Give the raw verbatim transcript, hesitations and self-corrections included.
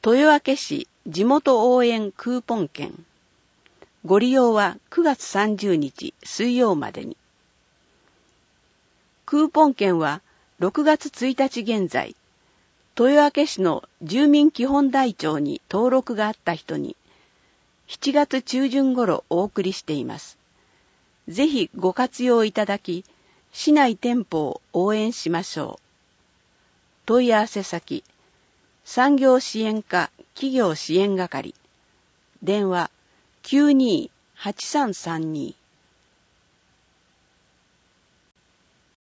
豊明市地元応援クーポン券。ご利用はくがつさんじゅうにち水曜までに。クーポン券はろくがつついたち現在、豊明市の住民基本台帳に登録があった人に、しちがつちゅうじゅん頃お送りしています。ぜひご活用いただき、市内店舗を応援しましょう。問い合わせ先、産業支援課企業支援係、電話 きゅうにーはちさんさんにー